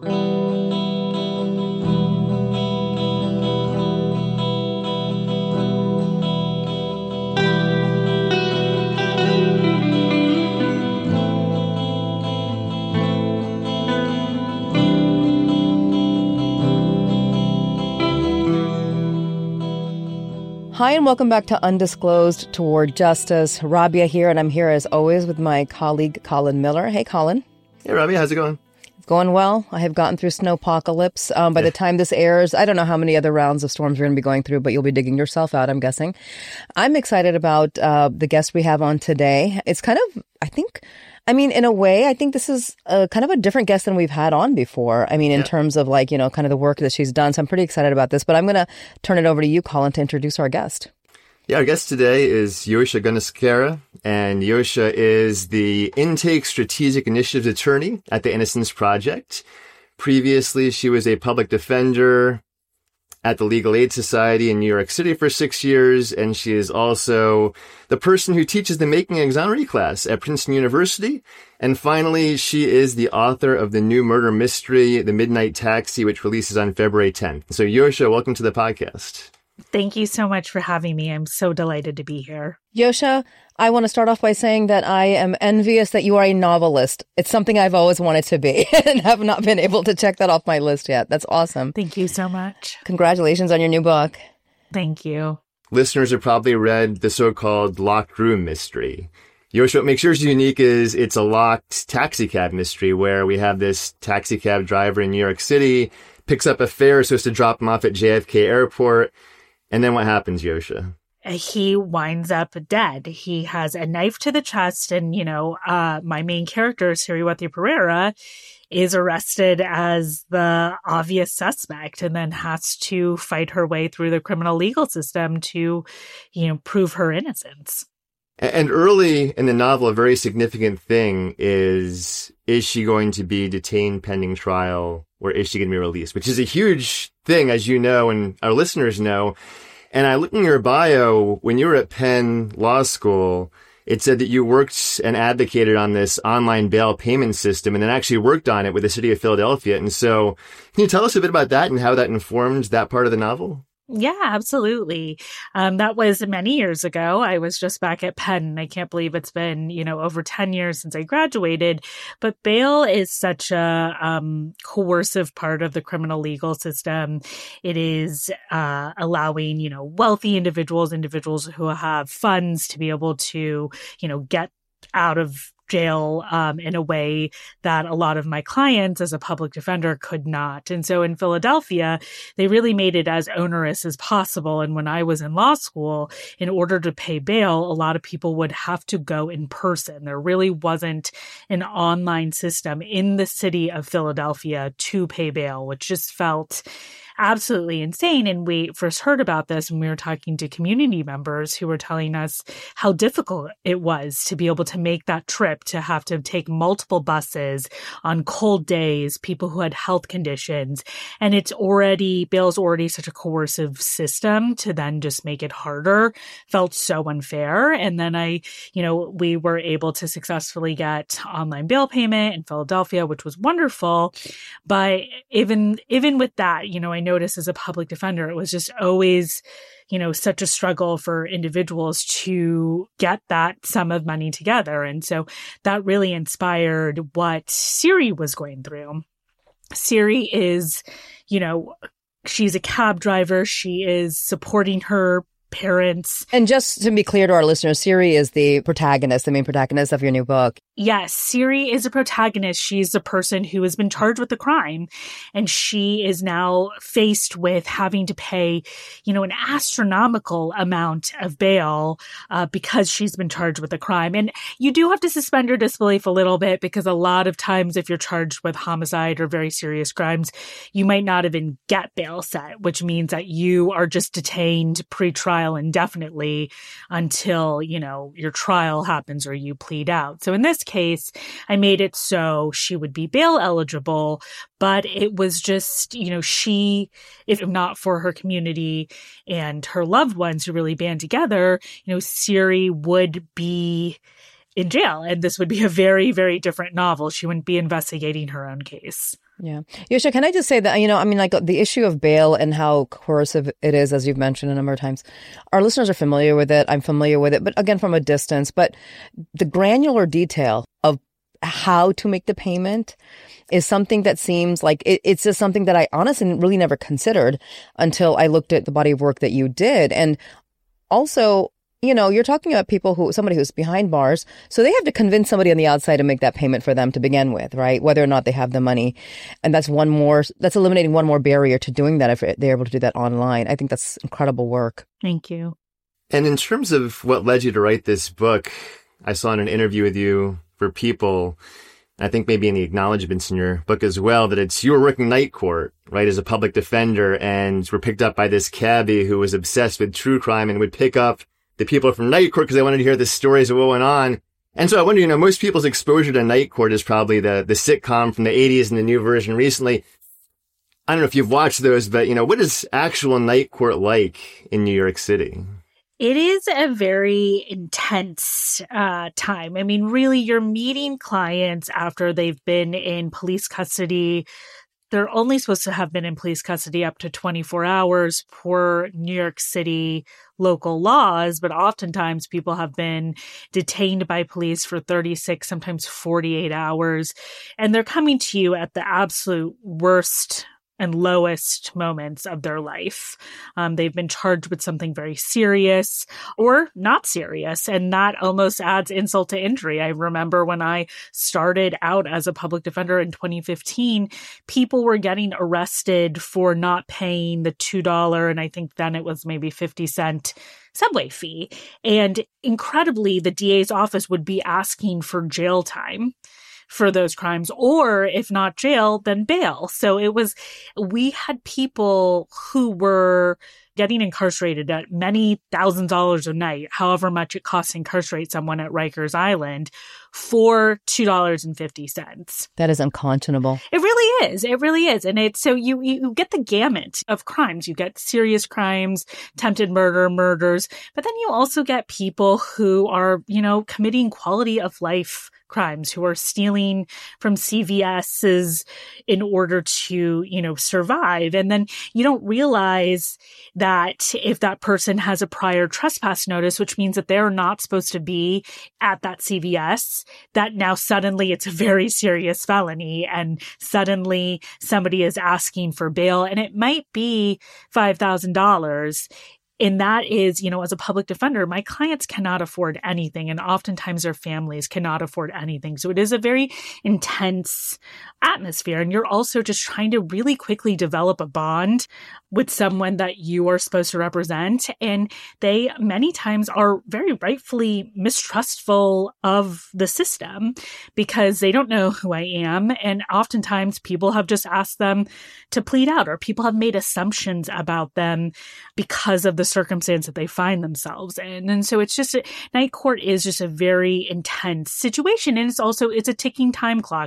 Hi, and welcome back to Undisclosed Toward Justice. Rabia here, and I'm here as always with my colleague, Colin Miller. Hey, Colin. Hey, Rabia. How's it going? It's going well. I have gotten through snowpocalypse. By the time this airs, I don't know how many other rounds of storms we're going to be going through, but you'll be digging yourself out, I'm guessing. I'm excited about the guest we have on today. It's kind of, in a way, I think this is kind of a different guest than we've had on before. In terms of kind of the work that she's done. So I'm pretty excited about this. But I'm going to turn it over to you, Colin, to introduce our guest. Yeah, our guest today is Yosha Gunasekara, and Yosha is the Intake Strategic Initiatives Attorney at the Innocence Project. Previously, she was a public defender at the Legal Aid Society in New York City for 6 years, and she is also the person who teaches the Making an Exoneree class at Princeton University. And finally, she is the author of the new murder mystery, The Midnight Taxi, which releases on February 10th. So Yosha, welcome to the podcast. Thank you so much for having me. I'm so delighted to be here. Yosha, I want to start off by saying that I am envious that you are a novelist. It's something I've always wanted to be and have not been able to check that off my list yet. That's awesome. Thank you so much. Congratulations on your new book. Thank you. Listeners have probably read the so-called locked room mystery. Yosha, what makes yours unique is it's a locked taxicab mystery where we have this taxicab driver in New York City, picks up a fare, supposed to drop him off at JFK Airport. And then what happens, Yosha? He winds up dead. He has a knife to the chest. And, my main character, Siriwati Pereira, is arrested as the obvious suspect and then has to fight her way through the criminal legal system to, prove her innocence. And early in the novel, a very significant thing is she going to be detained pending trial, or is she going to be released? Which is a huge thing, as you know, and our listeners know. And I looked in your bio, when you were at Penn Law School, it said that you worked and advocated on this online bail payment system and then actually worked on it with the city of Philadelphia. And so can you tell us a bit about that and how that informed that part of the novel? Yeah, absolutely. That was many years ago. I was just back at Penn, and I can't believe it's been, over 10 years since I graduated. But bail is such a coercive part of the criminal legal system. It is allowing, wealthy individuals who have funds to be able to, get out of jail in a way that a lot of my clients as a public defender could not. And so in Philadelphia, they really made it as onerous as possible. And when I was in law school, in order to pay bail, a lot of people would have to go in person. There really wasn't an online system in the city of Philadelphia to pay bail, which just felt absolutely insane. And we first heard about this when we were talking to community members who were telling us how difficult it was to be able to make that trip, to have to take multiple buses on cold days, people who had health conditions. And bail's already such a coercive system, to then just make it harder felt so unfair. And then we were able to successfully get online bail payment in Philadelphia, which was wonderful. But even with that, I noticed as a public defender, it was just always, such a struggle for individuals to get that sum of money together. And so that really inspired what Siri was going through. Siri is, she's a cab driver. She is supporting her parents. And just to be clear to our listeners, Siri is the main protagonist of your new book. Yes, Siri is a protagonist. She's a person who has been charged with a crime, and she is now faced with having to pay, an astronomical amount of bail because she's been charged with a crime. And you do have to suspend your disbelief a little bit, because a lot of times if you're charged with homicide or very serious crimes, you might not even get bail set, which means that you are just detained pre-trial indefinitely until, your trial happens or you plead out. So in this case, I made it so she would be bail eligible, but it was just, she, if not for her community and her loved ones who really band together, Siri would be in jail. And this would be a very, very different novel. She wouldn't be investigating her own case. Yeah. Yosha, can I just say that, I mean, like the issue of bail and how coercive it is, as you've mentioned a number of times, our listeners are familiar with it. I'm familiar with it, but again, from a distance. But the granular detail of how to make the payment is something that seems like it's just something that I honestly really never considered until I looked at the body of work that you did. And also, you're talking about somebody who's behind bars, so they have to convince somebody on the outside to make that payment for them to begin with, right? Whether or not they have the money. And that's eliminating one more barrier to doing that if they're able to do that online. I think that's incredible work. Thank you. And in terms of what led you to write this book, I saw in an interview with you for People, I think maybe in the acknowledgments in your book as well, that you were working night court, right, as a public defender, and were picked up by this cabbie who was obsessed with true crime and would pick up the people from night court because they wanted to hear the stories of what went on. And so I wonder, most people's exposure to night court is probably the sitcom from the 80s and the new version recently. I don't know if you've watched those, but, what is actual night court like in New York City? It is a very intense time. I mean, really, you're meeting clients after they've been in police custody. They're only supposed to have been in police custody up to 24 hours per New York City local laws, but oftentimes people have been detained by police for 36, sometimes 48 hours, and they're coming to you at the absolute worst and lowest moments of their life. They've been charged with something very serious or not serious, and that almost adds insult to injury. I remember when I started out as a public defender in 2015, people were getting arrested for not paying the $2, and I think then it was maybe 50-cent subway fee. And incredibly, the DA's office would be asking for jail time for those crimes, or if not jail, then bail. So we had people who were getting incarcerated at many thousands of dollars a night, however much it costs to incarcerate someone at Rikers Island, for $2.50. That is unconscionable. It really is. It really is. And so you get the gamut of crimes. You get serious crimes, attempted murders, but then you also get people who are, committing quality of life crimes, who are stealing from CVS's in order to, survive. And then you don't realize that if that person has a prior trespass notice, which means that they're not supposed to be at that CVS, that now suddenly it's a very serious felony and suddenly somebody is asking for bail and it might be $5,000. And that is, as a public defender, my clients cannot afford anything. And oftentimes their families cannot afford anything. So it is a very intense atmosphere. And you're also just trying to really quickly develop a bond with someone that you are supposed to represent. And they many times are very rightfully mistrustful of the system because they don't know who I am. And oftentimes people have just asked them to plead out, or people have made assumptions about them because of the circumstance that they find themselves in. And so night court is just a very intense situation. And it's a ticking time clock.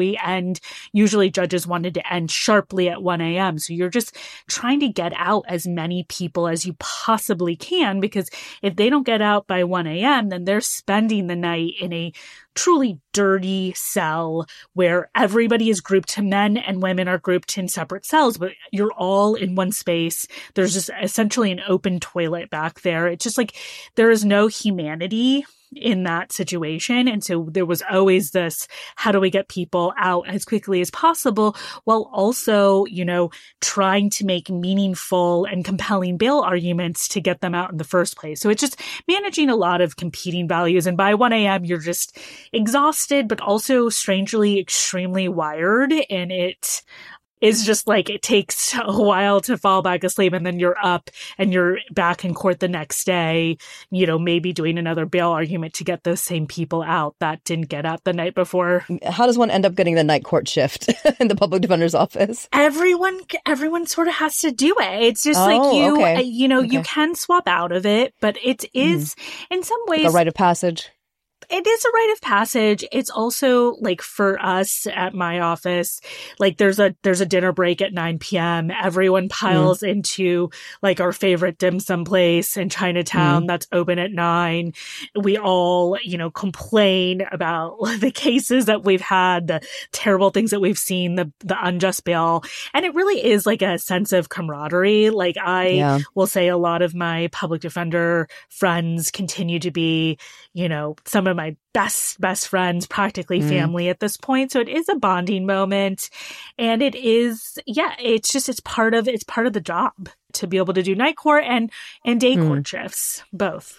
Usually judges wanted to end sharply at 1 a.m. So you're just trying to get out as many people as you possibly can, because if they don't get out by 1 a.m., then they're spending the night in a truly dirty cell where everybody is grouped. Men and women are grouped in separate cells, but you're all in one space. There's just essentially an open toilet back there. It's just like there is no humanity in that situation. And so there was always this, how do we get people out as quickly as possible while also, trying to make meaningful and compelling bail arguments to get them out in the first place. So it's just managing a lot of competing values. And by 1 a.m., you're just exhausted, but also strangely extremely wired. And it is just like it takes a while to fall back asleep, and then you're up and you're back in court the next day, maybe doing another bail argument to get those same people out that didn't get up the night before. How does one end up getting the night court shift in the public defender's office? Everyone sort of has to do it. It's just okay. You can swap out of it, but it is in some ways like a rite of passage. It is a rite of passage. It's also like for us at my office, like there's a dinner break at 9 p.m. Everyone piles into like our favorite dim sum place in Chinatown that's open at 9. We all, complain about the cases that we've had, the terrible things that we've seen, the unjust bail. And it really is like a sense of camaraderie. Like I will say a lot of my public defender friends continue to be, some of my best friends, practically family at this point. So it is a bonding moment. And it is, it's part of the job to be able to do night court and day court shifts, both.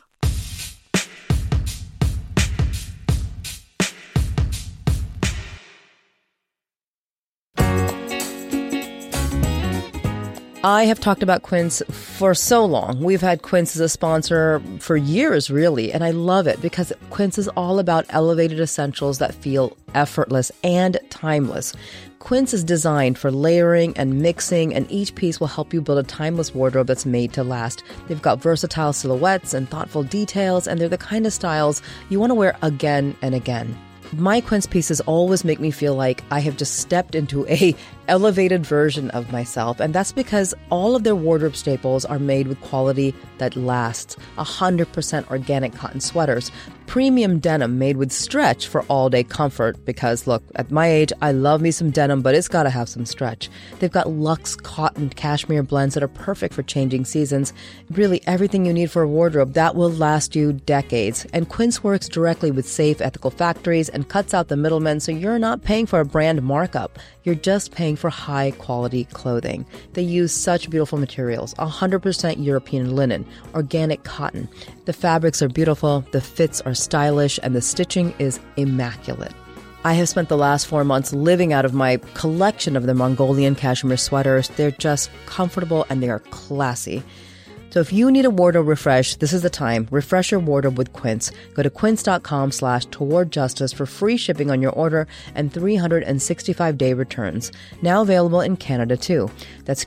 I have talked about Quince for so long. We've had Quince as a sponsor for years, really, and I love it because Quince is all about elevated essentials that feel effortless and timeless. Quince is designed for layering and mixing, and each piece will help you build a timeless wardrobe that's made to last. They've got versatile silhouettes and thoughtful details, and they're the kind of styles you want to wear again and again. My Quince pieces always make me feel like I have just stepped into a elevated version of myself, and that's because all of their wardrobe staples are made with quality that lasts. 100% organic cotton sweaters, premium denim made with stretch for all-day comfort, because look, at my age, I love me some denim, but it's gotta have some stretch. They've got luxe cotton cashmere blends that are perfect for changing seasons. Really everything you need for a wardrobe that will last you decades. And Quince works directly with safe, ethical factories and cuts out the middlemen, so you're not paying for a brand markup. You're just paying for high-quality clothing. They use such beautiful materials, 100% European linen, organic cotton. The fabrics are beautiful, the fits are stylish, and the stitching is immaculate. I have spent the last 4 months living out of my collection of the Mongolian cashmere sweaters. They're just comfortable and they are classy. So if you need a wardrobe refresh, this is the time. Refresh your wardrobe with Quince. Go to quince.com/towardjustice for free shipping on your order and 365-day returns. Now available in Canada too. That's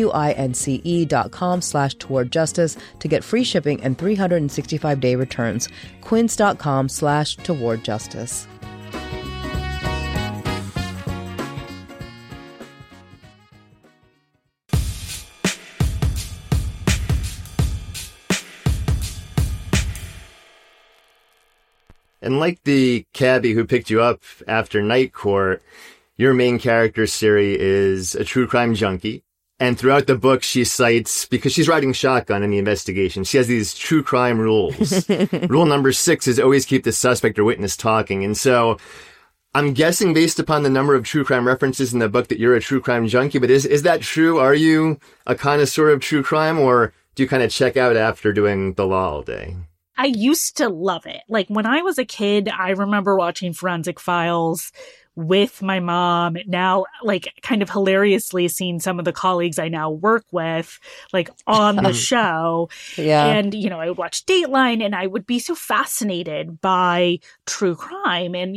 QUINCE.com/towardjustice to get free shipping and 365-day returns. Quince.com/towardjustice. And like the cabbie who picked you up after night court, your main character, Siri, is a true crime junkie. And throughout the book, she cites, because she's riding shotgun in the investigation, she has these true crime rules. Rule number 6 is always keep the suspect or witness talking. And so I'm guessing based upon the number of true crime references in the book that you're a true crime junkie, but is that true? Are you a connoisseur of true crime, or do you kind of check out after doing the law all day? I used to love it. Like when I was a kid, I remember watching Forensic Files with my mom. Now, like kind of hilariously seeing some of the colleagues I now work with, like on the show. Yeah. And, I would watch Dateline and I would be so fascinated by true crime. And,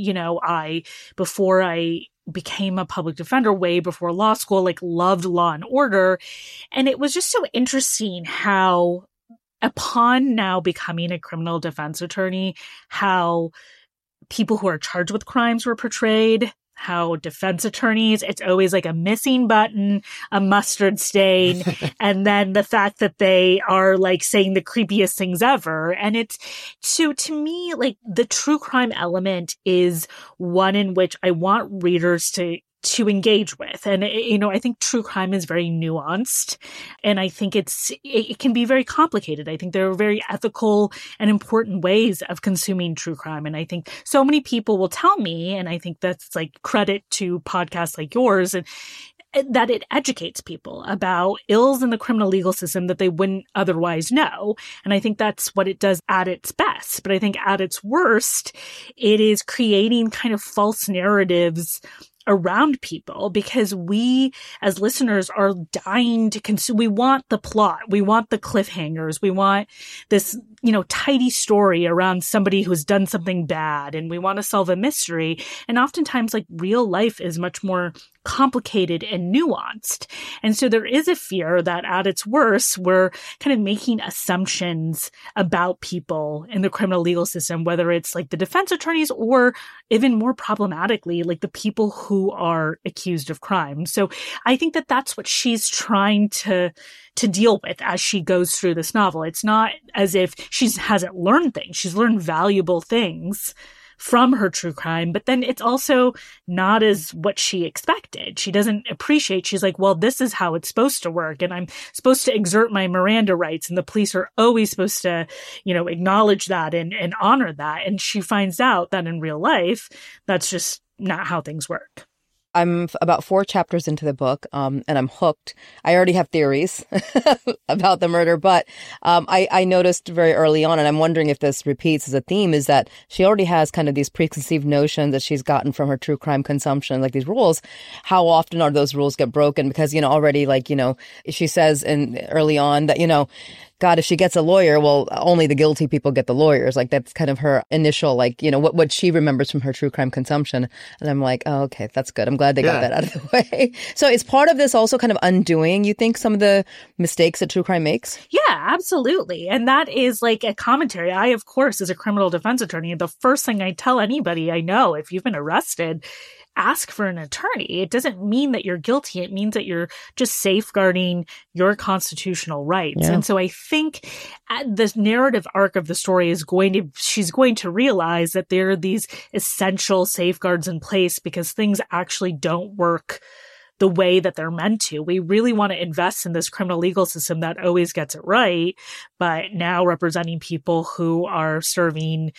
before I became a public defender, way before law school, like loved Law and Order. And it was just so interesting how, upon now becoming a criminal defense attorney, how people who are charged with crimes were portrayed, how defense attorneys, it's always like a missing button, a mustard stain, and then the fact that they are like saying the creepiest things ever. And it's, so to me, like the true crime element is one in which I want readers to engage with. And, I think true crime is very nuanced. And I think it can be very complicated. I think there are very ethical and important ways of consuming true crime. And I think so many people will tell me, and I think that's like credit to podcasts like yours, and that it educates people about ills in the criminal legal system that they wouldn't otherwise know. And I think that's what it does at its best. But I think at its worst, it is creating kind of false narratives around people, because we as listeners are dying to consume. We want the plot. We want the cliffhangers. We want this tidy story around somebody who's done something bad, and we want to solve a mystery. And oftentimes, like, real life is much more complicated and nuanced. And so there is a fear that at its worst, we're kind of making assumptions about people in the criminal legal system, whether it's like the defense attorneys or even more problematically, like the people who are accused of crime. So I think that that's what she's trying to deal with as she goes through this novel. It's not as if she hasn't learned things. She's learned valuable things from her true crime, but then it's also not as what she expected. She doesn't appreciate, she's like, well, this is how it's supposed to work, and I'm supposed to exert my Miranda rights, and the police are always supposed to, acknowledge that and honor that. And she finds out that in real life, that's just not how things work. I'm about 4 chapters into the book, and I'm hooked. I already have theories about the murder, but I noticed very early on, and I'm wondering if this repeats as a theme, is that she already has kind of these preconceived notions that she's gotten from her true crime consumption, like these rules. How often are those rules get broken? Because, already, she says early on that, God, if she gets a lawyer, well, only the guilty people get the lawyers. Like, that's kind of her initial, what she remembers from her true crime consumption. And I'm like, oh, okay, that's good. I'm glad they got that out of the way. So is part of this also kind of undoing, you think, some of the mistakes that true crime makes? Yeah, absolutely. And that is like a commentary. I, of course, as a criminal defense attorney, the first thing I tell anybody I know, if you've been arrested, ask for an attorney. It doesn't mean that you're guilty. It means that you're just safeguarding your constitutional rights. Yeah. And so I think the narrative arc of the story is she's going to realize that there are these essential safeguards in place because things actually don't work the way that they're meant to. We really want to invest in this criminal legal system that always gets it right, but now representing people who are serving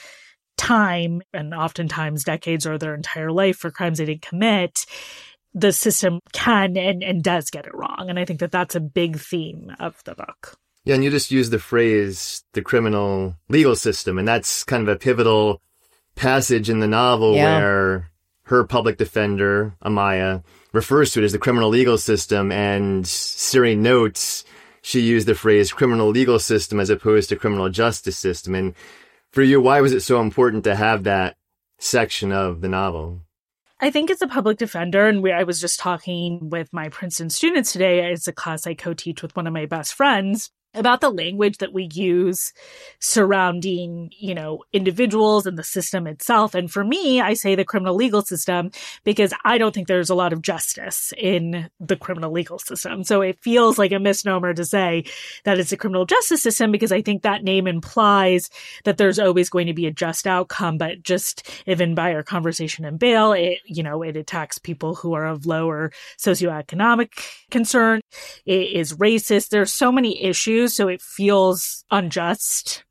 time and oftentimes decades or their entire life for crimes they didn't commit, the system can and does get it wrong. And I think that that's a big theme of the book. Yeah, and you just used the phrase, the criminal legal system, and that's kind of a pivotal passage in the novel where her public defender, Amaya, refers to it as the criminal legal system, and Siri notes she used the phrase criminal legal system as opposed to criminal justice system. And for you, why was it so important to have that section of the novel? I think as a public defender, and I was just talking with my Princeton students today, it's a class I co-teach with one of my best friends, about the language that we use surrounding, individuals and the system itself. And for me, I say the criminal legal system because I don't think there's a lot of justice in the criminal legal system. So it feels like a misnomer to say that it's a criminal justice system because I think that name implies that there's always going to be a just outcome. But just even by our conversation in bail, it attacks people who are of lower socioeconomic concern. It is racist. There's so many issues. So it feels unjust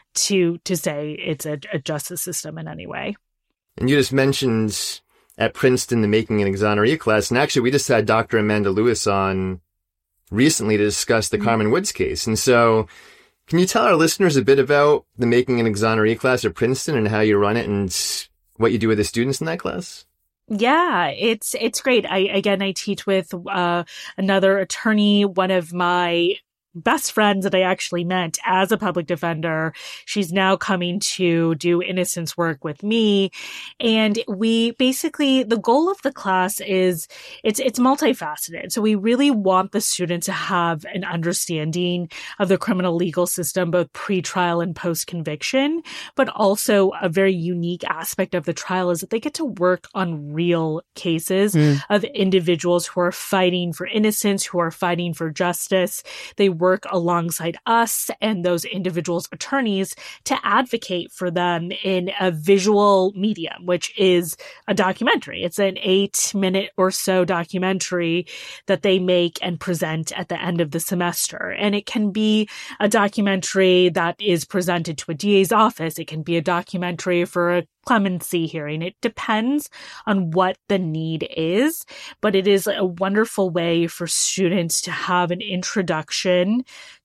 to say it's a justice system in any way. And you just mentioned at Princeton the Making an Exoneree class. And actually, we just had Dr. Amanda Lewis on recently to discuss the Carmen Woods case. And so can you tell our listeners a bit about the Making an Exoneree class at Princeton and how you run it and what you do with the students in that class? Yeah, it's great. I teach with another attorney, one of my best friends that I actually met as a public defender. She's now coming to do innocence work with me. And we basically, the goal of the class is it's multifaceted. So we really want the students to have an understanding of the criminal legal system, both pre-trial and post-conviction. But also a very unique aspect of the trial is that they get to work on real cases of individuals who are fighting for innocence, who are fighting for justice. They work alongside us and those individuals' attorneys to advocate for them in a visual medium, which is a documentary. It's an 8-minute or so documentary that they make and present at the end of the semester. And it can be a documentary that is presented to a DA's office. It can be a documentary for a clemency hearing. It depends on what the need is, but it is a wonderful way for students to have an introduction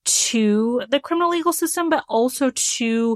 to the criminal legal system, but also to,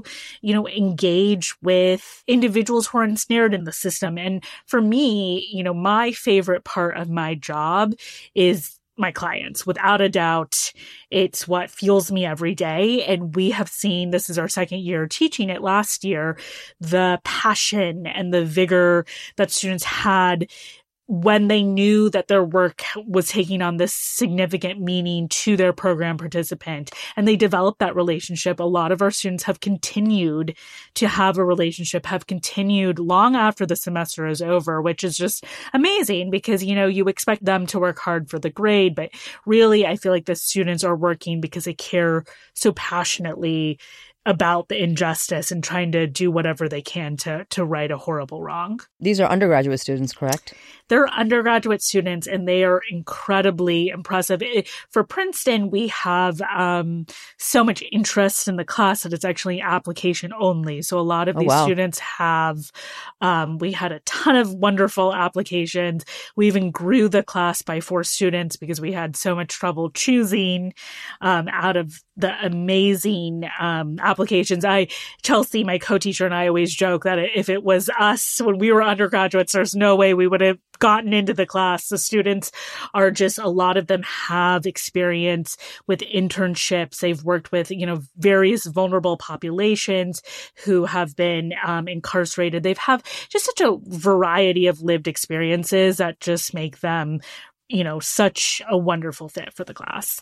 engage with individuals who are ensnared in the system. And for me, my favorite part of my job is my clients. Without a doubt, it's what fuels me every day. And we have seen, this is our second year teaching it last year, the passion and the vigor that students had when they knew that their work was taking on this significant meaning to their program participant, and they developed that relationship. A lot of our students have continued to have a relationship, have continued long after the semester is over, which is just amazing because, you expect them to work hard for the grade, but really I feel like the students are working because they care so passionately about the injustice and trying to do whatever they can to right a horrible wrong. These are undergraduate students, correct? They're undergraduate students, and they are incredibly impressive. For Princeton, we have so much interest in the class that it's actually application only. So a lot of these students have, we had a ton of wonderful applications. We even grew the class by 4 students because we had so much trouble choosing out of the amazing applications. Chelsea, my co-teacher, and I always joke that if it was us when we were undergraduates, there's no way we would have gotten into the class. The students are just, a lot of them have experience with internships. They've worked with, various vulnerable populations who have been incarcerated. They've have just such a variety of lived experiences that just make them, such a wonderful fit for the class.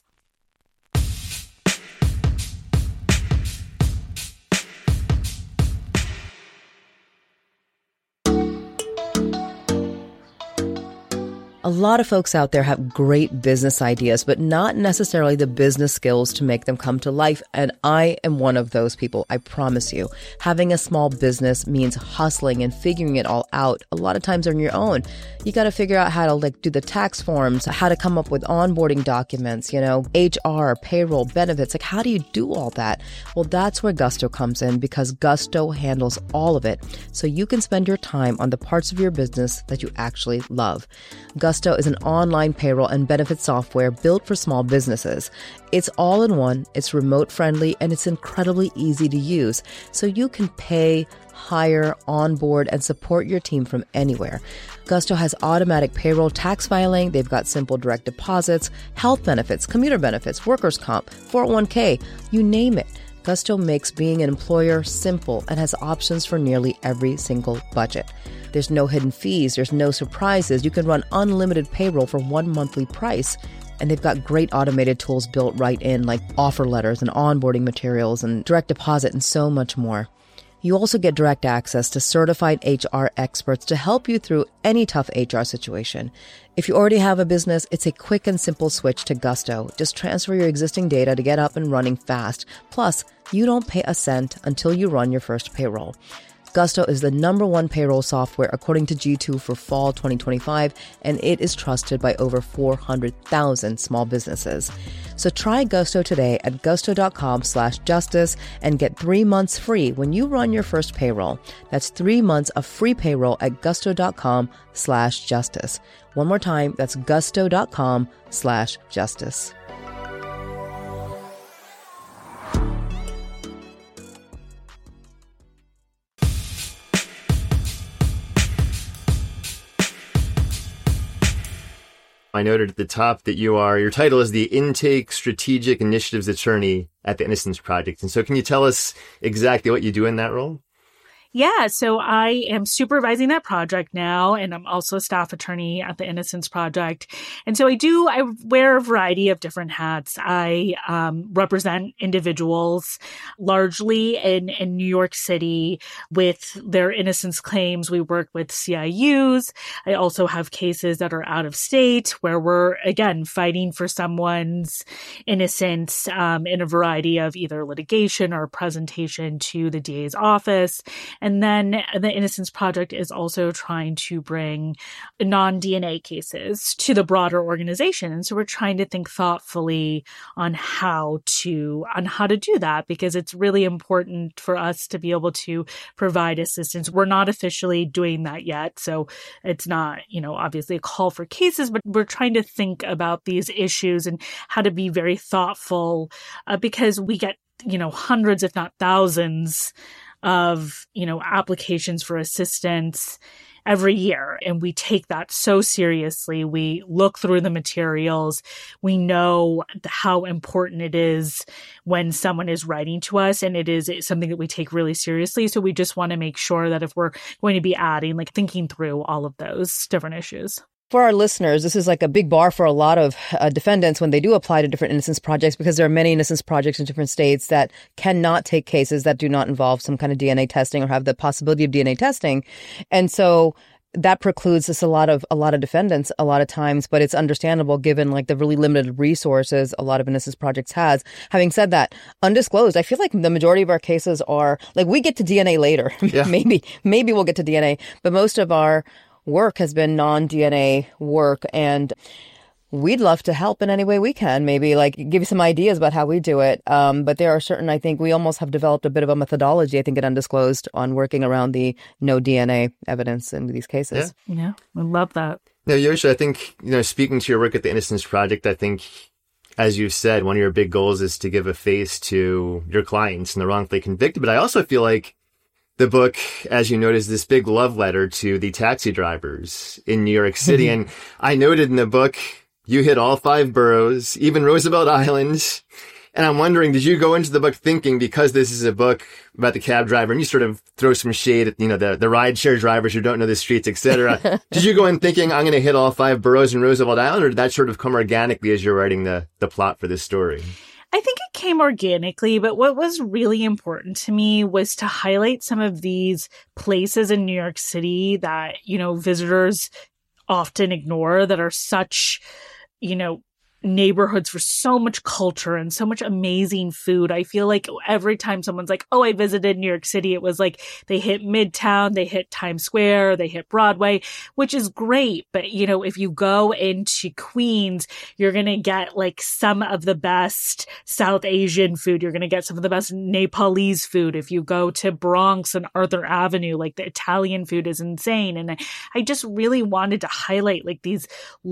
A lot of folks out there have great business ideas, but not necessarily the business skills to make them come to life. And I am one of those people, I promise you. Having a small business means hustling and figuring it all out. A lot of times on your own. You got to figure out how to do the tax forms, how to come up with onboarding documents, HR, payroll, benefits. How do you do all that? Well, that's where Gusto comes in, because Gusto handles all of it. So you can spend your time on the parts of your business that you actually love. Gusto is an online payroll and benefit software built for small businesses. It's all in one, it's remote friendly, and it's incredibly easy to use. So you can pay, hire, onboard, and support your team from anywhere. Gusto has automatic payroll tax filing. They've got simple direct deposits, health benefits, commuter benefits, workers' comp, 401k, you name it. Gusto makes being an employer simple and has options for nearly every single budget. There's no hidden fees. There's no surprises. You can run unlimited payroll for one monthly price. And they've got great automated tools built right in, like offer letters and onboarding materials and direct deposit and so much more. You also get direct access to certified HR experts to help you through any tough HR situation. If you already have a business, it's a quick and simple switch to Gusto. Just transfer your existing data to get up and running fast. Plus, you don't pay a cent until you run your first payroll. Gusto is the #1 payroll software according to G2 for fall 2025, and it is trusted by over 400,000 small businesses. So try Gusto today at gusto.com/justice and get 3 months free when you run your first payroll. That's 3 months of free payroll at gusto.com/justice. One more time, that's gusto.com/justice. I noted at the top that your title is the Intake Strategic Initiatives Attorney at the Innocence Project. And so can you tell us exactly what you do in that role? Yeah, so I am supervising that project now, and I'm also a staff attorney at the Innocence Project. And so I wear a variety of different hats. I represent individuals largely in New York City with their innocence claims. We work with CIUs. I also have cases that are out of state where we're, again, fighting for someone's innocence in a variety of either litigation or presentation to the DA's office. And then the Innocence Project is also trying to bring non-DNA cases to the broader organization. And so we're trying to think thoughtfully on how to do that, because it's really important for us to be able to provide assistance. We're not officially doing that yet. So it's not, obviously a call for cases, but we're trying to think about these issues and how to be very thoughtful because we get, hundreds, if not thousands of, applications for assistance every year. And we take that so seriously. We look through the materials. We know how important it is when someone is writing to us, and it is something that we take really seriously. So we just want to make sure that if we're going to be adding, like thinking through all of those different issues. For our listeners, this is like a big bar for a lot of defendants when they do apply to different innocence projects, because there are many innocence projects in different states that cannot take cases that do not involve some kind of DNA testing or have the possibility of DNA testing. And so that precludes us a lot of defendants a lot of times, but it's understandable given like the really limited resources a lot of innocence projects has. Having said that, undisclosed, I feel like the majority of our cases are like we get to DNA later. Yeah. maybe we'll get to DNA, but most of our work has been non-DNA work, and we'd love to help in any way we can, maybe like give you some ideas about how we do it. But there are certain, I think we almost have developed a bit of a methodology, I think, at Undisclosed on working around the no DNA evidence in these cases. Yeah, I love that. Now, Yosha, I think, speaking to your work at the Innocence Project, I think, as you said, one of your big goals is to give a face to your clients and the wrongfully convicted. But I also feel like the book, as you noted, is this big love letter to the taxi drivers in New York City. And I noted in the book, you hit all 5 boroughs, even Roosevelt Island. And I'm wondering, did you go into the book thinking, because this is a book about the cab driver, and you sort of throw some shade at, the rideshare drivers who don't know the streets, etc. Did you go in thinking, I'm going to hit all 5 boroughs in Roosevelt Island, or did that sort of come organically as you're writing the plot for this story? I think it came organically, but what was really important to me was to highlight some of these places in New York City that, visitors often ignore, that are such, neighborhoods for so much culture and so much amazing food. I feel like every time someone's like, oh, I visited New York City, it was like they hit Midtown, they hit Times Square, they hit Broadway, which is great. But, if you go into Queens, you're going to get like some of the best South Asian food. You're going to get some of the best Nepalese food. If you go to Bronx and Arthur Avenue, like the Italian food is insane. And I just really wanted to highlight like these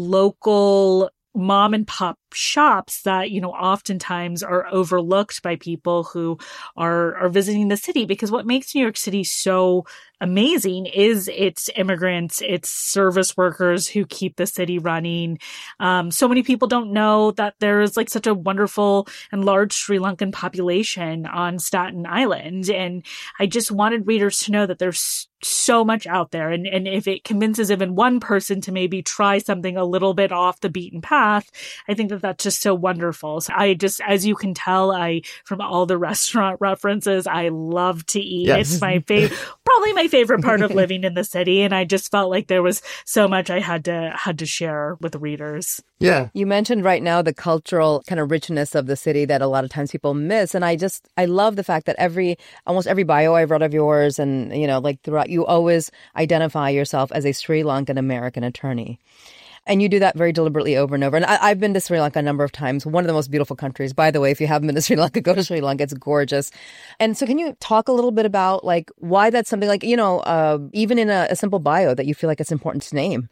local mom and pop shops that, oftentimes are overlooked by people who are visiting the city, because what makes New York City so amazing is its immigrants, its service workers who keep the city running. So many people don't know that there is like such a wonderful and large Sri Lankan population on Staten Island. And I just wanted readers to know that there's so much out there. And if it convinces even one person to maybe try something a little bit off the beaten path, I think that that's just so wonderful. So I just, as you can tell, from all the restaurant references, I love to eat. Yes. It's my probably my favorite part of living in the city. And I just felt like there was so much I had to share with the readers. Yeah. You mentioned right now the cultural kind of richness of the city that a lot of times people miss. And I love the fact that almost every bio I've read of yours and, throughout, you always identify yourself as a Sri Lankan American attorney. And you do that very deliberately over and over. And I've been to Sri Lanka a number of times. One of the most beautiful countries. By the way, if you haven't been to Sri Lanka, go to Sri Lanka. It's gorgeous. And so can you talk a little bit about like why that's something like, even in a simple bio that you feel like it's important to name?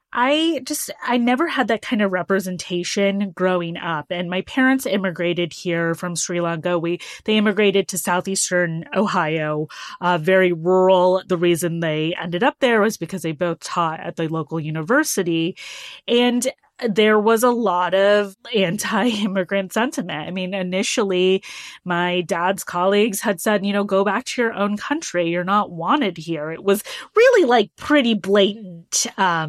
I never had that kind of representation growing up. And my parents immigrated here from Sri Lanka. They immigrated to southeastern Ohio, very rural. The reason they ended up there was because they both taught at the local university. And there was a lot of anti-immigrant sentiment. I mean, initially, my dad's colleagues had said, go back to your own country. You're not wanted here. It was really like pretty blatant,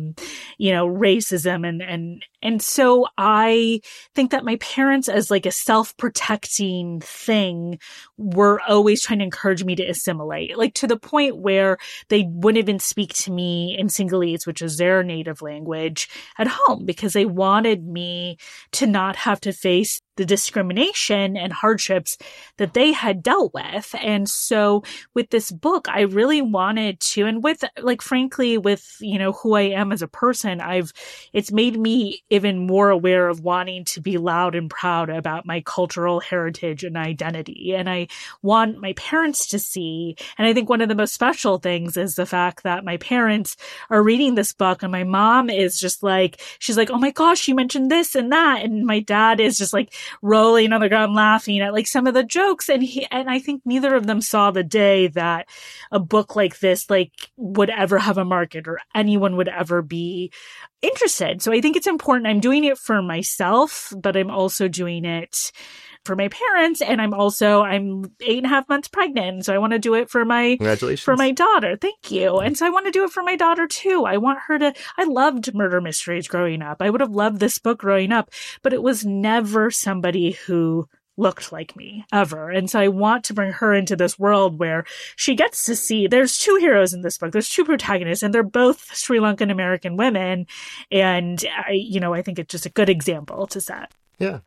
racism. And so I think that my parents, as like a self-protecting thing, were always trying to encourage me to assimilate, like to the point where they wouldn't even speak to me in Sinhalese, which is their native language, at home, because they wanted me to not have to face the discrimination and hardships that they had dealt with. And so with this book, I really wanted to, and with frankly, with, who I am as a person, it's made me even more aware of wanting to be loud and proud about my cultural heritage and identity. And I want my parents to see, and I think one of the most special things is the fact that my parents are reading this book, and my mom is just like, she's like, oh my gosh, you mentioned this and that. And my dad is just like, rolling on the ground laughing at like some of the jokes. And I think neither of them saw the day that a book like this, like, would ever have a market or anyone would ever be interested. So I think it's important. I'm doing it for myself, but I'm also doing it for my parents. And I'm 8.5 months pregnant. So I want to do it for my daughter. Thank you. And so I want to do it for my daughter too. I loved murder mysteries growing up. I would have loved this book growing up, but it was never somebody who looked like me ever. And so I want to bring her into this world where she gets to see there's two heroes in this book. There's two protagonists and they're both Sri Lankan American women. And I think it's just a good example to set. Yeah.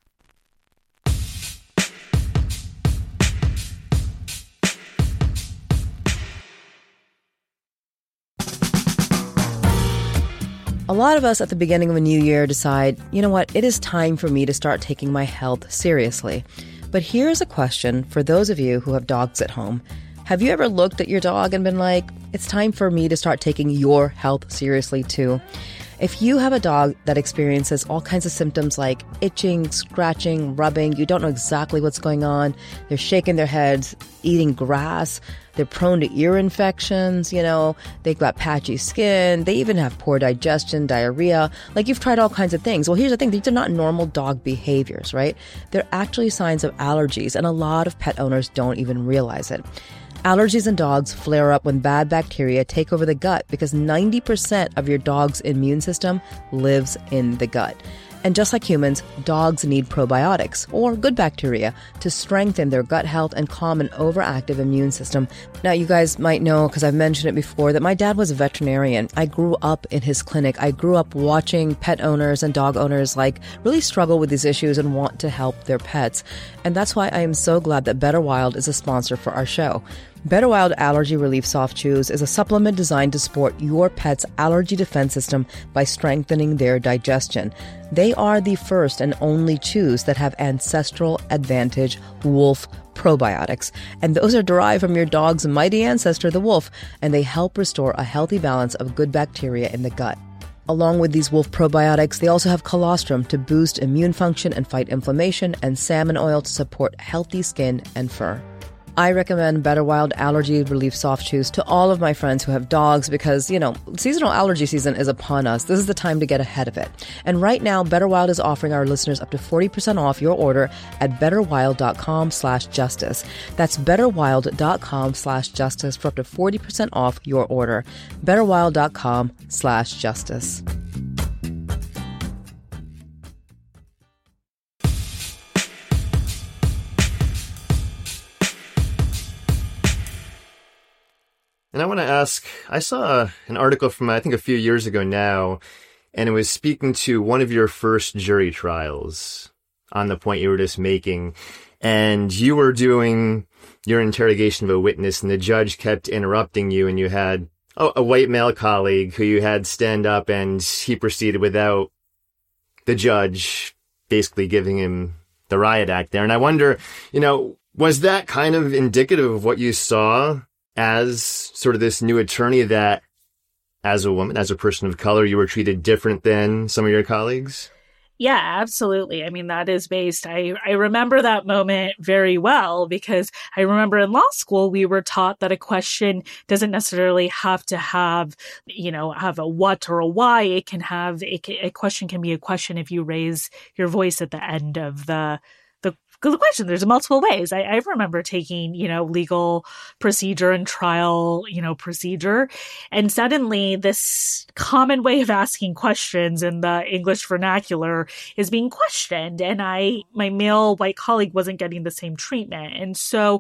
A lot of us at the beginning of a new year decide, you know what, it is time for me to start taking my health seriously. But here's a question for those of you who have dogs at home. Have you ever looked at your dog and been like, it's time for me to start taking your health seriously too? If you have a dog that experiences all kinds of symptoms like itching, scratching, rubbing, you don't know exactly what's going on, they're shaking their heads, eating grass, they're prone to ear infections, they've got patchy skin, they even have poor digestion, diarrhea, like you've tried all kinds of things. Well, here's the thing, these are not normal dog behaviors, right? They're actually signs of allergies, and a lot of pet owners don't even realize it. Allergies in dogs flare up when bad bacteria take over the gut because 90% of your dog's immune system lives in the gut. And just like humans, dogs need probiotics, or good bacteria, to strengthen their gut health and calm an overactive immune system. Now, you guys might know, because I've mentioned it before, that my dad was a veterinarian. I grew up in his clinic. I grew up watching pet owners and dog owners really struggle with these issues and want to help their pets. And that's why I am so glad that Better Wild is a sponsor for our show. Better Wild Allergy Relief Soft Chews is a supplement designed to support your pet's allergy defense system by strengthening their digestion. They are the first and only chews that have Ancestral Advantage Wolf probiotics, and those are derived from your dog's mighty ancestor, the wolf, and they help restore a healthy balance of good bacteria in the gut. Along with these wolf probiotics, they also have colostrum to boost immune function and fight inflammation, and salmon oil to support healthy skin and fur. I recommend Better Wild Allergy Relief Soft Chews to all of my friends who have dogs because, seasonal allergy season is upon us. This is the time to get ahead of it. And right now, Better Wild is offering our listeners up to 40% off your order at betterwild.com/justice. That's betterwild.com/justice for up to 40% off your order. betterwild.com/justice. And I want to ask, I saw an article from, I think, a few years ago now, and it was speaking to one of your first jury trials on the point you were just making. And you were doing your interrogation of a witness, and the judge kept interrupting you, and you had a white male colleague who you had stand up, and he proceeded without the judge basically giving him the riot act there. And I wonder, was that kind of indicative of what you saw as sort of this new attorney, that as a woman, as a person of color, you were treated different than some of your colleagues? Yeah, absolutely. I mean, that is based. I remember that moment very well because I remember in law school, we were taught that a question doesn't necessarily have to have a what or a why. A question can be a question if you raise your voice at the end of the question. There's multiple ways. I remember taking, legal procedure and trial, procedure. And suddenly this common way of asking questions in the English vernacular is being questioned. And my male white colleague wasn't getting the same treatment. And so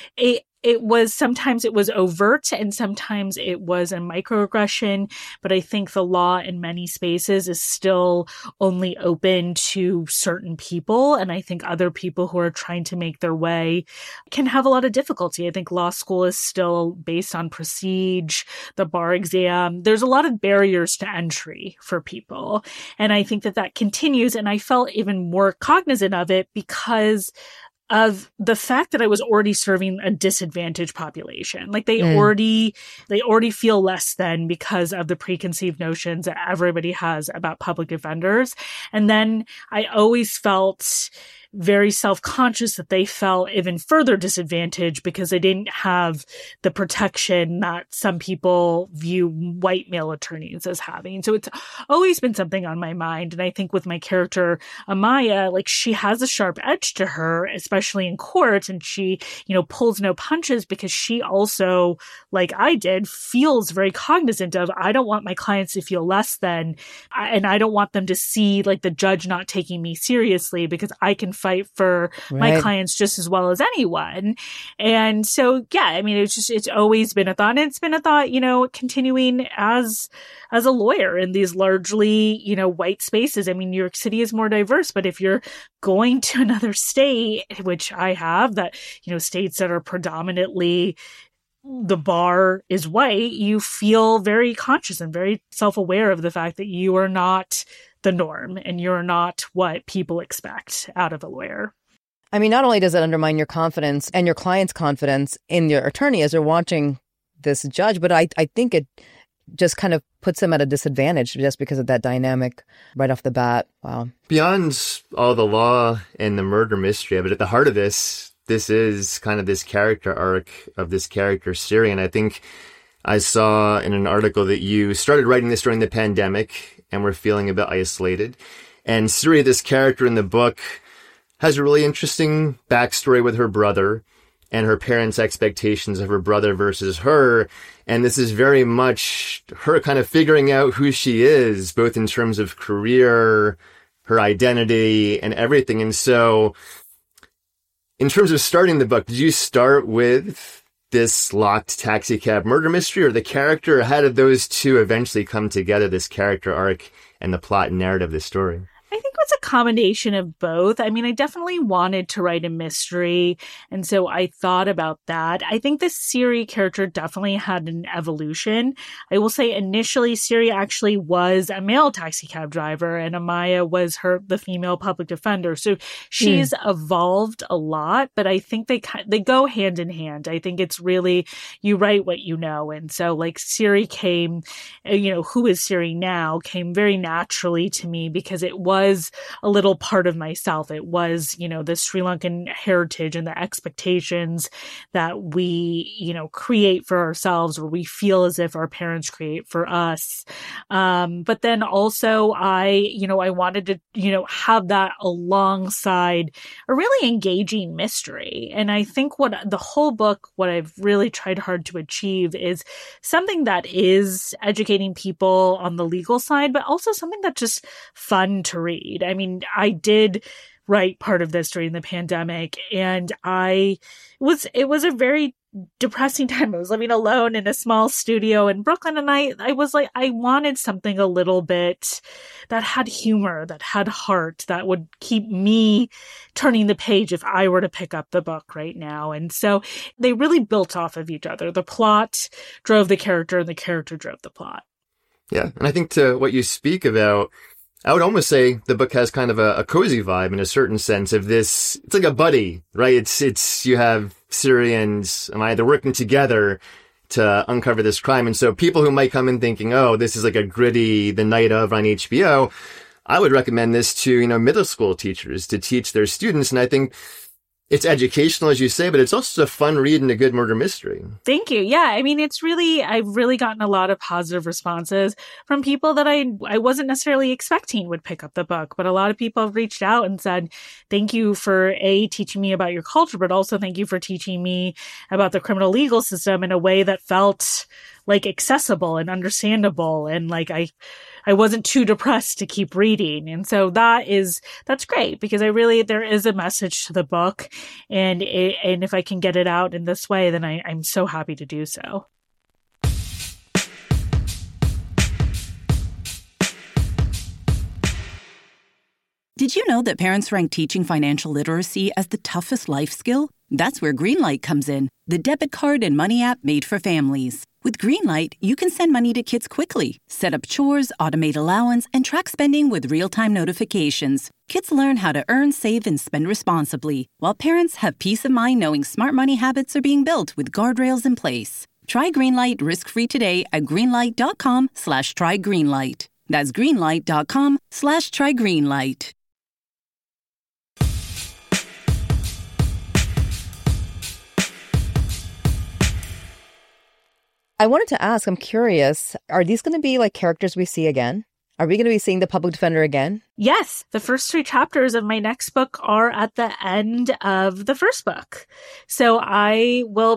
sometimes it was overt and sometimes it was a microaggression, but I think the law in many spaces is still only open to certain people. And I think other people who are trying to make their way can have a lot of difficulty. I think law school is still based on prestige, the bar exam. There's a lot of barriers to entry for people. And I think that continues. And I felt even more cognizant of it because of the fact that I was already serving a disadvantaged population. Like they already feel less than because of the preconceived notions that everybody has about public defenders. And then I always felt very self-conscious that they felt even further disadvantaged because they didn't have the protection that some people view white male attorneys as having. So it's always been something on my mind. And I think with my character, Amaya, like she has a sharp edge to her, especially in court. And she, pulls no punches because she also, like I did, feels very cognizant of, I don't want my clients to feel less than, and I don't want them to see like the judge not taking me seriously because I can fight for my clients just as well as anyone. And so, yeah, I mean, it's always been a thought. And it's been a thought, continuing as a lawyer in these largely, white spaces. I mean, New York City is more diverse, but if you're going to another state, which I have, that, states that are predominantly the bar is white, you feel very conscious and very self-aware of the fact that you are not the norm and you're not what people expect out of a lawyer. I mean, not only does it undermine your confidence and your client's confidence in your attorney as they're watching this judge, but I think it just kind of puts them at a disadvantage just because of that dynamic right off the bat. Wow. Beyond all the law and the murder mystery of it, at the heart of this is kind of this character arc of this character, Siri. And I think I saw in an article that you started writing this during the pandemic and were feeling a bit isolated. And Siri, this character in the book, has a really interesting backstory with her brother and her parents' expectations of her brother versus her. And this is very much her kind of figuring out who she is, both in terms of career, her identity, and everything. And so in terms of starting the book, did you start with this locked taxicab murder mystery or the character? How did those two eventually come together, this character arc and the plot and narrative of the story? I think it was a combination of both. I mean, I definitely wanted to write a mystery, and so I thought about that. I think the Siri character definitely had an evolution. I will say initially, Siri actually was a male taxi cab driver, and Amaya was the female public defender. So she's evolved a lot, but I think they go hand in hand. I think it's really, you write what you know. And so like Siri came, who is Siri now, came very naturally to me because it was a little part of myself. It was, the Sri Lankan heritage and the expectations that we, create for ourselves, or we feel as if our parents create for us. But then also I wanted to, have that alongside a really engaging mystery. And I think what I've really tried hard to achieve is something that is educating people on the legal side, but also something that's just fun to read. I mean, I did write part of this during the pandemic, and it was a very depressing time. I was living alone in a small studio in Brooklyn, and I was like, I wanted something a little bit that had humor, that had heart, that would keep me turning the page if I were to pick up the book right now. And so they really built off of each other. The plot drove the character, and the character drove the plot. Yeah, and I think to what you speak about, I would almost say the book has kind of a cozy vibe in a certain sense of this. It's like a buddy, right? It's you have Siri and Amaya, they're working together to uncover this crime. And so people who might come in thinking, oh, this is like a gritty The Night Of on HBO, I would recommend this to, middle school teachers to teach their students. And I think it's educational, as you say, but it's also a fun read and a good murder mystery. Thank you. Yeah. I mean, I've really gotten a lot of positive responses from people that I wasn't necessarily expecting would pick up the book, but a lot of people have reached out and said, thank you for teaching me about your culture, but also thank you for teaching me about the criminal legal system in a way that felt like accessible and understandable. And like, I wasn't too depressed to keep reading. And so that's great because there is a message to the book, and if I can get it out in this way, then I'm so happy to do so. Did you know that parents rank teaching financial literacy as the toughest life skill? That's where Greenlight comes in, the debit card and money app made for families. With Greenlight, you can send money to kids quickly, set up chores, automate allowance, and track spending with real-time notifications. Kids learn how to earn, save, and spend responsibly, while parents have peace of mind knowing smart money habits are being built with guardrails in place. Try Greenlight risk-free today at greenlight.com/trygreenlight. That's greenlight.com/trygreenlight. I wanted to ask, I'm curious, are these going to be like characters we see again? Are we going to be seeing the public defender again? Yes, the first 3 chapters of my next book are at the end of the first book. So we will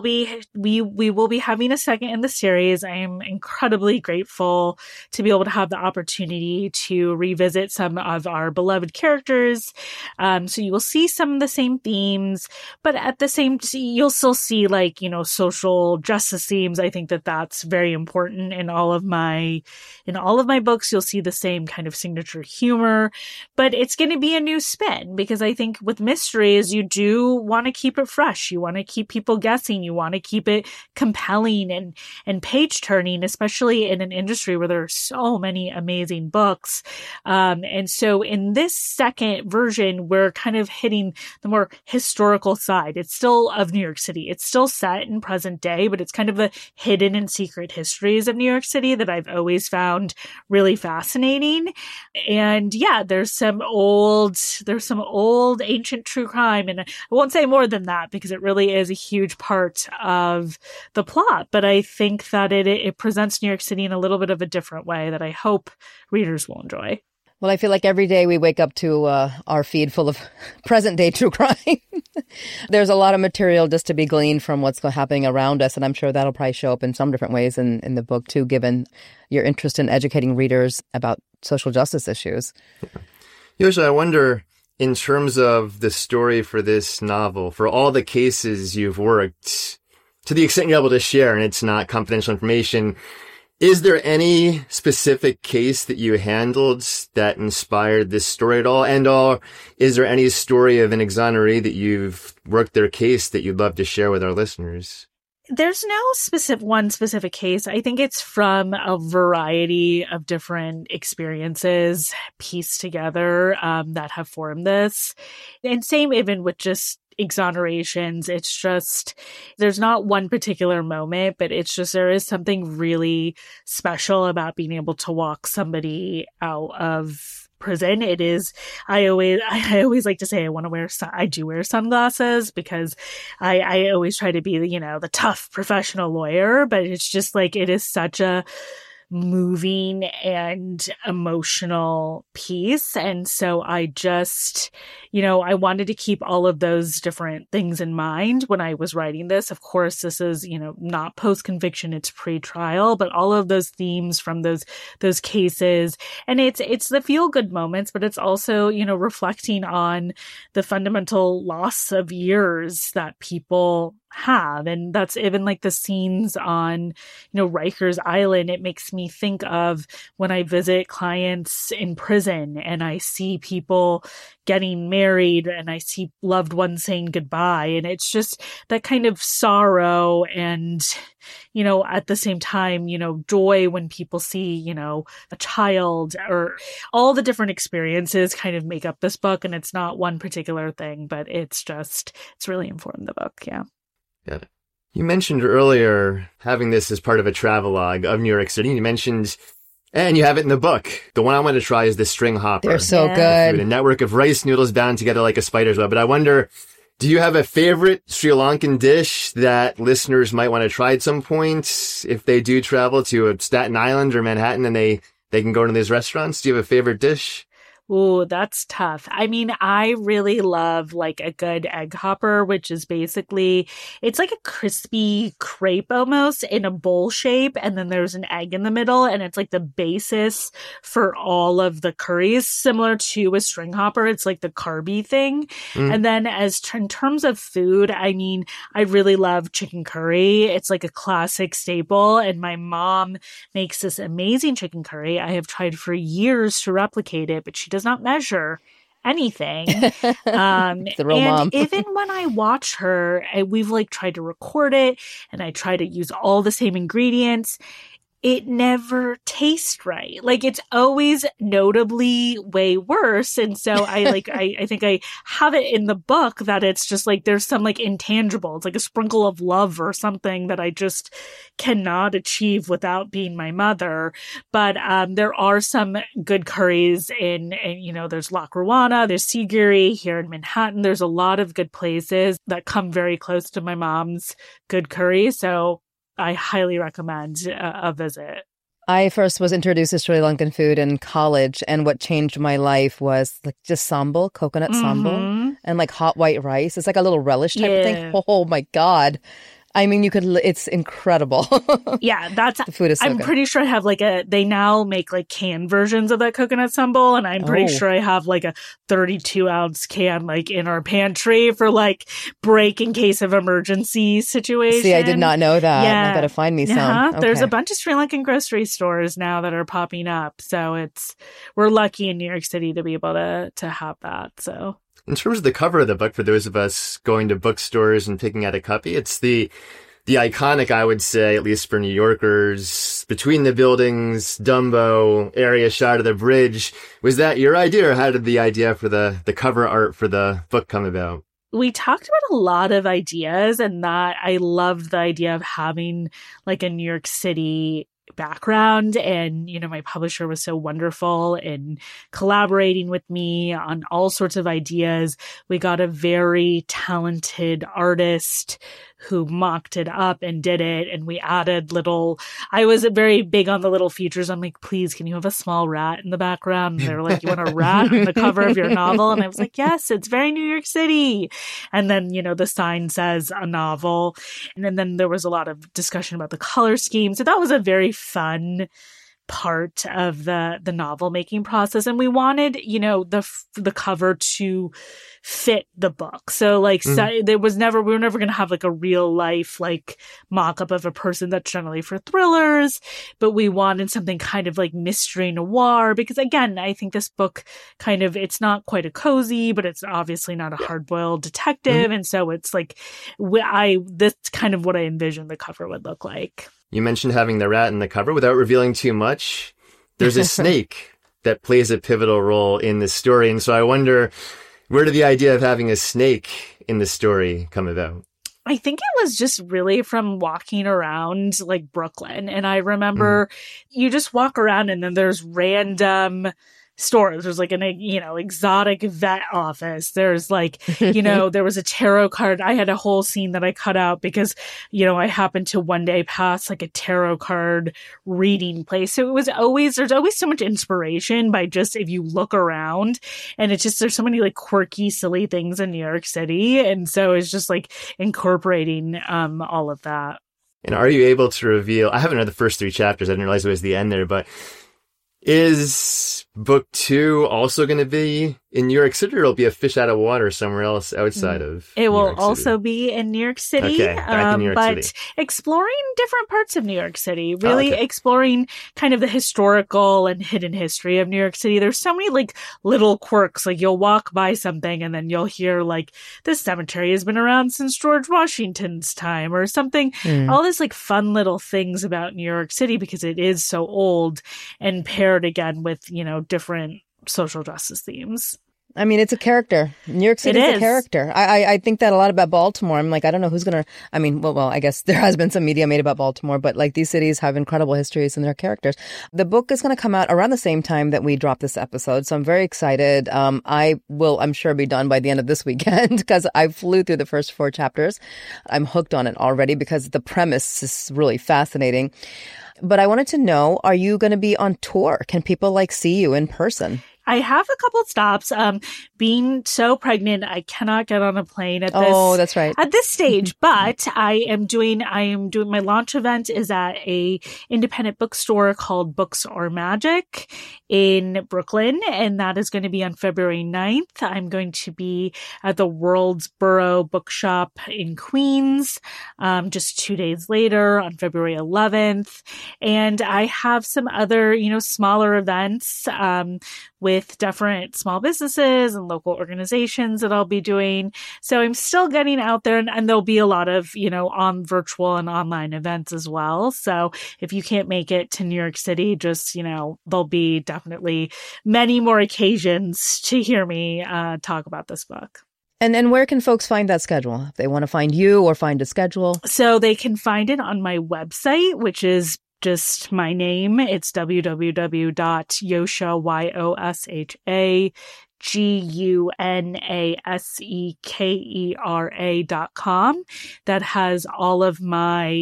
be having a second in the series. I am incredibly grateful to be able to have the opportunity to revisit some of our beloved characters. So you will see some of the same themes, but at the same, you'll still see like, social justice themes. I think that that's very important in all of my books. You'll see the same kind of signature humor. But it's going to be a new spin because I think with mysteries, you do want to keep it fresh. You want to keep people guessing. You want to keep it compelling and page turning, especially in an industry where there are so many amazing books. And so in this second version, we're kind of hitting the more historical side. It's still of New York City. It's still set in present day, but it's kind of the hidden and secret histories of New York City that I've always found really fascinating. And yeah, there's some old ancient true crime. And I won't say more than that because it really is a huge part of the plot. But I think that it presents New York City in a little bit of a different way that I hope readers will enjoy. Well, I feel like every day we wake up to our feed full of present day true crime. There's a lot of material just to be gleaned from what's happening around us. And I'm sure that'll probably show up in some different ways in the book, too, given your interest in educating readers about social justice issues. Yosha, I wonder, in terms of the story for this novel, for all the cases you've worked, to the extent you're able to share, and it's not confidential information, is there any specific case that you handled that inspired this story at all? And/or is there any story of an exoneree that you've worked their case that you'd love to share with our listeners? There's no one specific case. I think it's from a variety of different experiences pieced together that have formed this. And same even with just exonerations. It's just, there's not one particular moment, but it's just, there is something really special about being able to walk somebody out of prison. It is, I always like to say I do wear sunglasses because I always try to be the tough professional lawyer, but it's just like, it is such a moving and emotional piece. And so I just, I wanted to keep all of those different things in mind when I was writing this. Of course, this is, not post-conviction, it's pre-trial, but all of those themes from those cases. And it's the feel-good moments, but it's also, reflecting on the fundamental loss of years that people have. And that's even like the scenes on, Rikers Island. It makes me think of when I visit clients in prison and I see people getting married and I see loved ones saying goodbye. And it's just that kind of sorrow and, at the same time, joy when people see, a child, or all the different experiences kind of make up this book. And it's not one particular thing, but it's really informed the book. Yeah. Got it. You mentioned earlier having this as part of a travelogue of New York City. You mentioned, and you have it in the book, the one I want to try is the string hopper. They're so good. A network of rice noodles bound together like a spider's web. But I wonder, do you have a favorite Sri Lankan dish that listeners might want to try at some point if they do travel to Staten Island or Manhattan and they can go to these restaurants? Do you have a favorite dish? Ooh, that's tough. I mean, I really love like a good egg hopper, which is basically, it's like a crispy crepe almost in a bowl shape. And then there's an egg in the middle and it's like the basis for all of the curries, similar to a string hopper. It's like the carby thing. And then in terms of food, I mean, I really love chicken curry. It's like a classic staple. And my mom makes this amazing chicken curry. I have tried for years to replicate it, but she does not measure anything. The real mom. Even when I watch her, we've like tried to record it and I try to use all the same ingredients. It never tastes right. Like it's always notably way worse. And so I think I have it in the book that it's just like, there's some like intangible. It's like a sprinkle of love or something that I just cannot achieve without being my mother. But, there are some good curries in there's La Caruana, there's Sigiri here in Manhattan. There's a lot of good places that come very close to my mom's good curry. So I highly recommend a visit. I first was introduced to Sri Lankan food in college, and what changed my life was like just sambal, coconut sambal, and like hot white rice. It's like a little relish type of thing. Oh my God. I mean, it's incredible. Yeah, the food is so I'm good. pretty sure I have they now make like canned versions of that coconut sambal, and I'm pretty sure I have like a 32-ounce can like in our pantry for like break in case of emergency situation. See, I did not know that. Yeah. I gotta find me some. Okay. There's a bunch of Sri Lankan grocery stores now that are popping up, so we're lucky in New York City to be able to have that. So. In terms of the cover of the book, for those of us going to bookstores and picking out a copy, it's the iconic, I would say, at least for New Yorkers, between the buildings, Dumbo, area shot of the bridge. Was that your idea, or how did the idea for the cover art for the book come about? We talked about a lot of ideas, and that I loved the idea of having like a New York City background, and my publisher was so wonderful in collaborating with me on all sorts of ideas. We got a very talented artist who mocked it up and did it, and we added I was very big on the little features. I'm like, please, can you have a small rat in the background? And they were like, you want a rat on the cover of your novel? And I was like, yes, it's very New York City. And then the sign says a novel, and then there was a lot of discussion about the color scheme. So that was a very fun part of the novel making process, and we wanted the cover to fit the book. So we were never going to have like a real life like mock-up of a person. That's generally for thrillers, but we wanted something kind of like mystery noir, because again, I think this book it's not quite a cozy, but it's obviously not a hard-boiled detective, and so it's like that's kind of what I envisioned the cover would look like. You mentioned having the rat in the cover. Without revealing too much, there's a snake that plays a pivotal role in the story. And so I wonder, where did the idea of having a snake in the story come about? I think it was just really from walking around like Brooklyn. And I remember you just walk around and then there's random stores. There's like an, exotic vet office. There's like, there was a tarot card. I had a whole scene that I cut out because, I happened to one day pass like a tarot card reading place. So there's always so much inspiration by just, if you look around, and it's just, there's so many like quirky, silly things in New York City. And so it's just like incorporating, all of that. And are you able to reveal, I haven't read the first 3 chapters. I didn't realize it was the end there, but is book 2 also going to be in New York City, or it'll be a fish out of water somewhere else outside of It will also be in New York City, okay, back in New York City. Exploring different parts of New York City, really exploring kind of the historical and hidden history of New York City. There's so many like little quirks, like you'll walk by something and then you'll hear like this cemetery has been around since George Washington's time or something. All this like fun little things about New York City because it is so old, and paired again with, different social justice themes. I mean, it's a character. New York City is a character. I think that a lot about Baltimore. I'm like, I don't know who's going to, I mean, well, I guess there has been some media made about Baltimore, but like these cities have incredible histories and their characters. The book is going to come out around the same time that we drop this episode. So I'm very excited. I will, I'm sure, be done by the end of this weekend because I flew through the first 4 chapters. I'm hooked on it already because the premise is really fascinating. But I wanted to know, are you going to be on tour? Can people like see you in person? I have a couple of stops. Being so pregnant, I cannot get on a plane at this. Oh, that's right. At this stage, but I am doing my launch event is at a independent bookstore called Books or Magic in Brooklyn, and that is going to be on February 9th. I'm going to be at the Worldsboro Bookshop in Queens, just 2 days later on February 11th. And I have some other, smaller events, with different small businesses and local organizations that I'll be doing. So I'm still getting out there, and there'll be a lot of, on virtual and online events as well. So if you can't make it to New York City, just, there'll be definitely many more occasions to hear me talk about this book. And where can folks find that schedule? If they want to find you or find a schedule? So they can find it on my website, which is just my name. It's www.yoshua.com. That has all of my,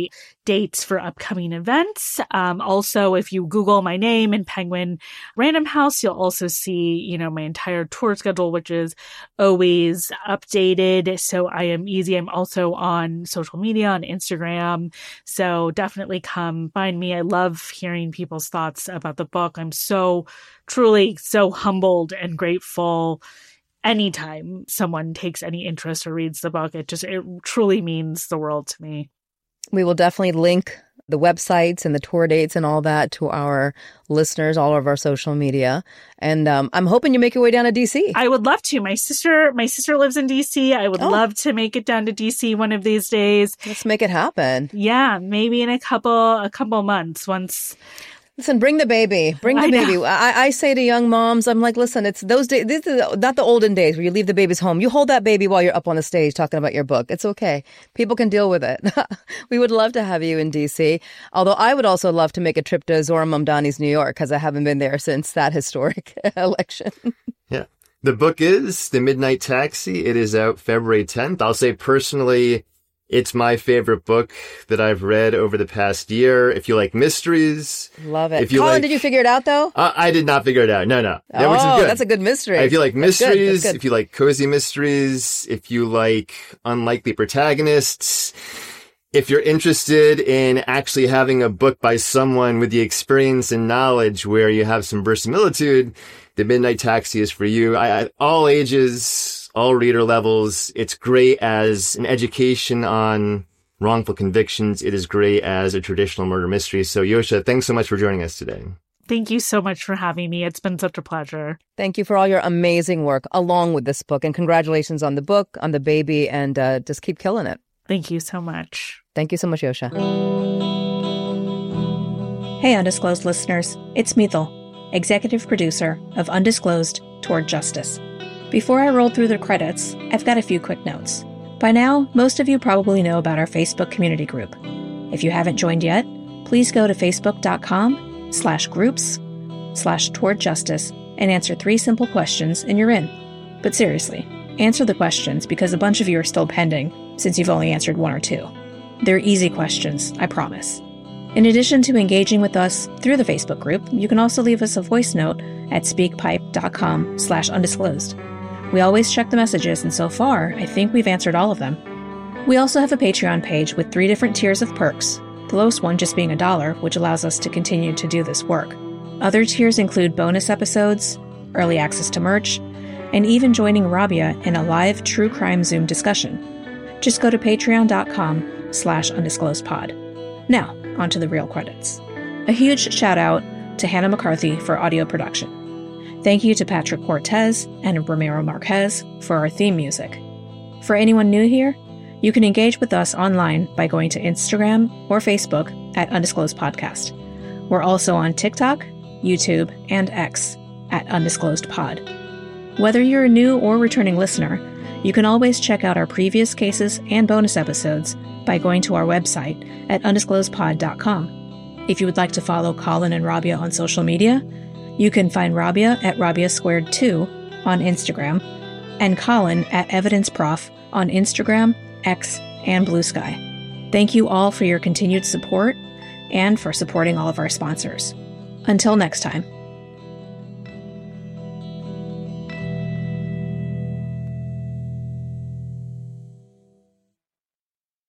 dates for upcoming events. Also, if you Google my name in Penguin Random House, you'll also see, my entire tour schedule, which is always updated. So I am easy. I'm also on social media, on Instagram. So definitely come find me. I love hearing people's thoughts about the book. I'm truly so humbled and grateful anytime someone takes any interest or reads the book. It truly means the world to me. We will definitely link the websites and the tour dates and all that to our listeners, all of our social media. And I'm hoping you make your way down to DC. I would love to. My sister lives in DC. I would love to make it down to DC one of these days. Let's make it happen. Yeah, maybe in a couple months once. Listen, bring the baby. Bring the baby. I say to young moms, I'm like, listen, it's those days. This is not the olden days where you leave the babies home. You hold that baby while you're up on the stage talking about your book. It's okay. People can deal with it. We would love to have you in D.C. Although I would also love to make a trip to Zohran Mamdani's New York because I haven't been there since that historic election. Yeah. The book is The Midnight Taxi. It is out February 10th. I'll say personally, it's my favorite book that I've read over the past year. If you like mysteries. Love it. Colin, did you figure it out, though? I did not figure it out. No. Which is good. That's a good mystery. If you like mysteries, if you like cozy mysteries, if you like unlikely protagonists, if you're interested in actually having a book by someone with the experience and knowledge where you have some verisimilitude, The Midnight Taxi is for you. All ages, all reader levels. It's great as an education on wrongful convictions. It is great as a traditional murder mystery. So Yosha, thanks so much for joining us today. Thank you so much for having me. It's been such a pleasure. Thank you for all your amazing work along with this book. And congratulations on the book, on the baby, and just keep killing it. Thank you so much. Thank you so much, Yosha. Hey, Undisclosed listeners. It's Mithil, executive producer of Undisclosed Toward Justice. Before I roll through the credits, I've got a few quick notes. By now, most of you probably know about our Facebook community group. If you haven't joined yet, please go to facebook.com/groups/towardjustice and answer 3 simple questions and you're in. But seriously, answer the questions because a bunch of you are still pending since you've only answered 1 or 2. They're easy questions, I promise. In addition to engaging with us through the Facebook group, you can also leave us a voice note at speakpipe.com/undisclosed. We always check the messages, and so far, I think we've answered all of them. We also have a Patreon page with 3 different tiers of perks, the lowest one just being $1, which allows us to continue to do this work. Other tiers include bonus episodes, early access to merch, and even joining Rabia in a live true crime Zoom discussion. Just go to patreon.com/undisclosedpod. Now, on to the real credits. A huge shout out to Hannah McCarthy for audio production. Thank you to Patrick Cortez and Ramiro Marquez for our theme music. For anyone new here, you can engage with us online by going to Instagram or Facebook at Undisclosed Podcast. We're also on TikTok, YouTube, and X at Undisclosed Pod. Whether you're a new or returning listener, you can always check out our previous cases and bonus episodes by going to our website at undisclosedpod.com. If you would like to follow Colin and Rabia on social media, you can find Rabia at RabiaSquared2 on Instagram and Colin at EvidenceProf on Instagram, X, and Blue Sky. Thank you all for your continued support and for supporting all of our sponsors. Until next time.